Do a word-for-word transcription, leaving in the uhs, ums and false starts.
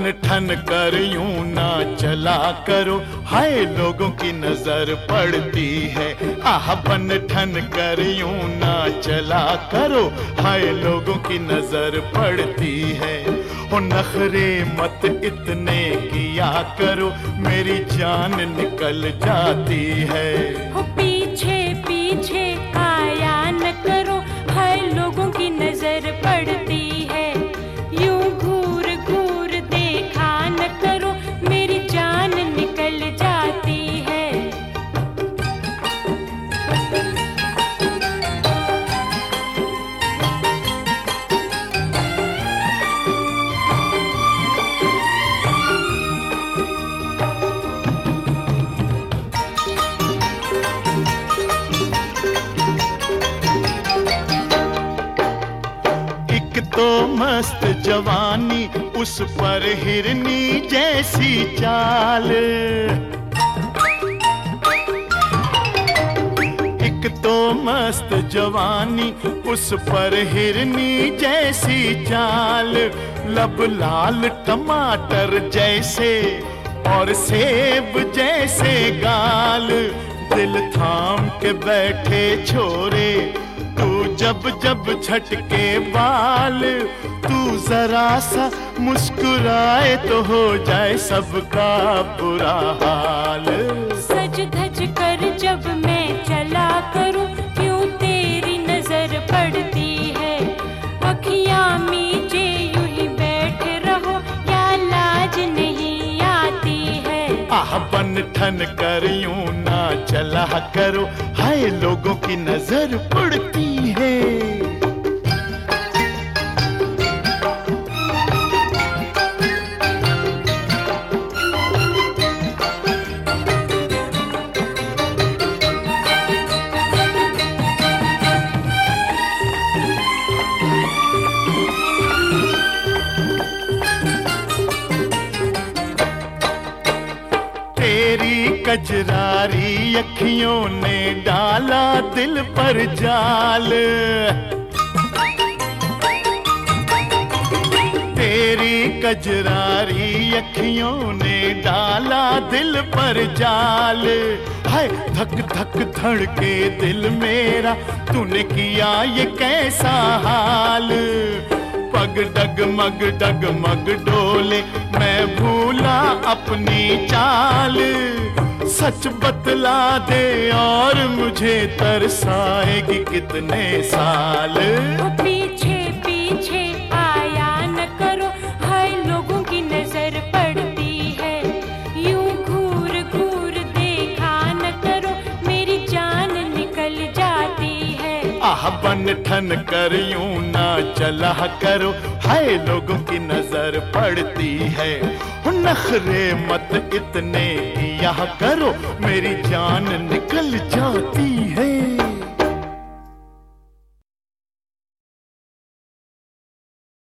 बन ठन कर यूं ना चला करो, हाय लोगों की नजर पड़ती है। आह बन ठन कर यूं ना चला करो, हाय लोगों की नजर पड़ती है। ओ नखरे मत इतने किया करो, मेरी जान निकल जाती है। हो पीछे पीछे आया न करो, हाय लोगों की नजर पड़ती है। यूं घूर घूर देखा न करो, मेरी जान निकल जाती है। तो मस्त जवानी, उस पर हिरनी जैसी चाल। एक तो मस्त जवानी, उस पर हिरनी जैसी चाल। लब लाल टमाटर जैसे और सेब जैसे गाल। दिल थाम के बैठे छोरे, तू जब जब झटके बाल। तू जरा सा मुस्कुराए तो हो जाए सबका बुरा हाल। सज धज कर जब मैं चला करूं, क्यों तेरी नजर पड़ती है। अखियां मीचे यूं ही बैठे रहो, या लाज नहीं आती है। आह बन ठन कर यूं ना चला करो, हाय लोगों की नजर पड़ती है। तेरी कजरारी अखियों ने डाला दिल पर जाल। तेरी कजरारी अखियों ने डाला दिल पर जाल। हाय धक धक धड़के दिल मेरा, तूने किया ये कैसा हाल। पग डगमग डगमग डोले, मैं भूला अपनी चाल। सच बतला दे और मुझे तरसाएगी कितने साल। वो पीछे पीछे आया न करो, हाय लोगों की नजर पड़ती है। यूं घूर घूर देखा न करो, मेरी जान निकल जाती है। आह बन ठन कर यूं ना चला करो, हाय लोगों की नजर पड़ती है। नखरे मत इतने किया करो, मेरी जान निकल जाती है।